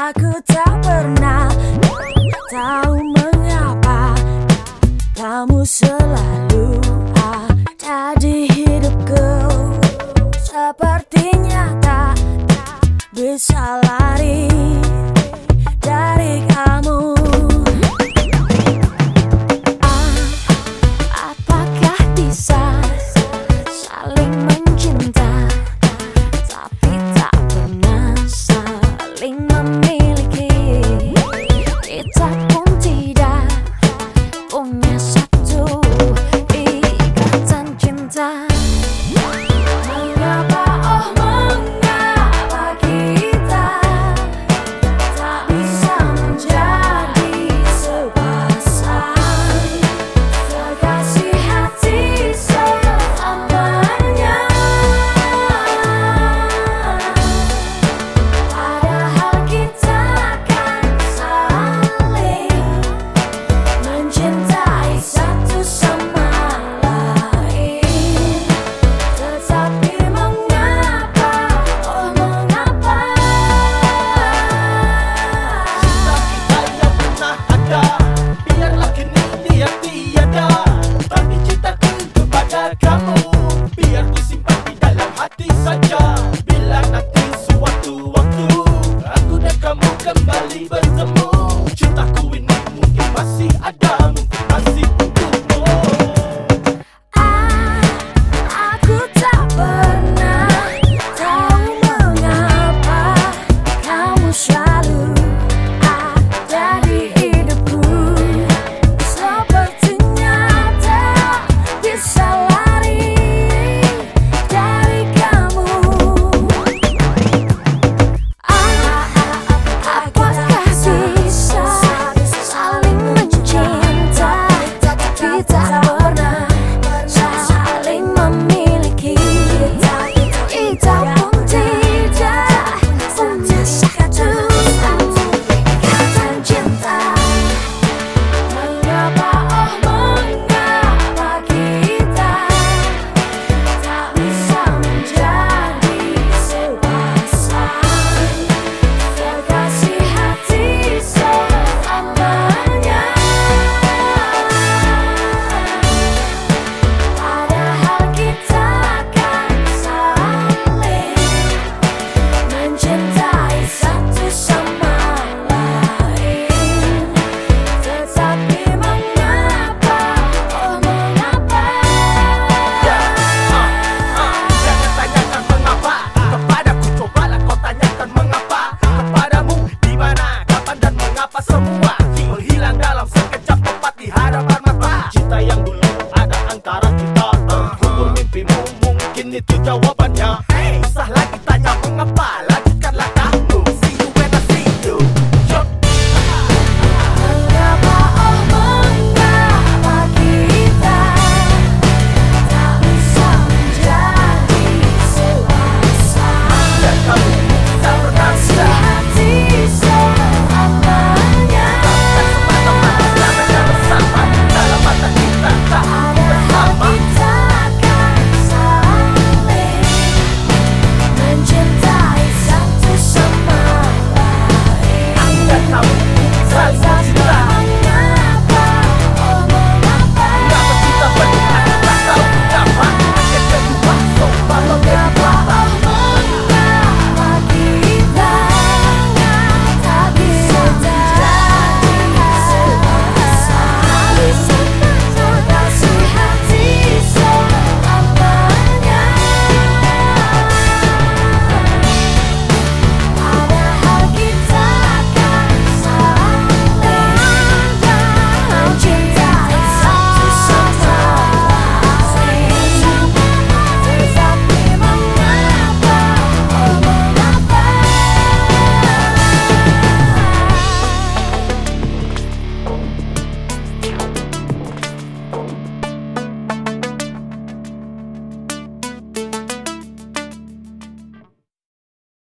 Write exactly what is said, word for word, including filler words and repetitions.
Aku tak pernah tahu mengapa kamu selalu ada di hidupku. Sepertinya tak bisa lari dari kamu. Ah, apakah bisa saling mencinta tapi tak pernah saling memiliki? Kita pun tidak punya satu ikatan cinta. Mengapa, oh mengapa kita tak bisa menjadi sepasang kekasih hati selamanya? Padahal kita kan saling mencintai satu sama lain. Tetapi mengapa, oh mengapa Cinta kita yang pernah ada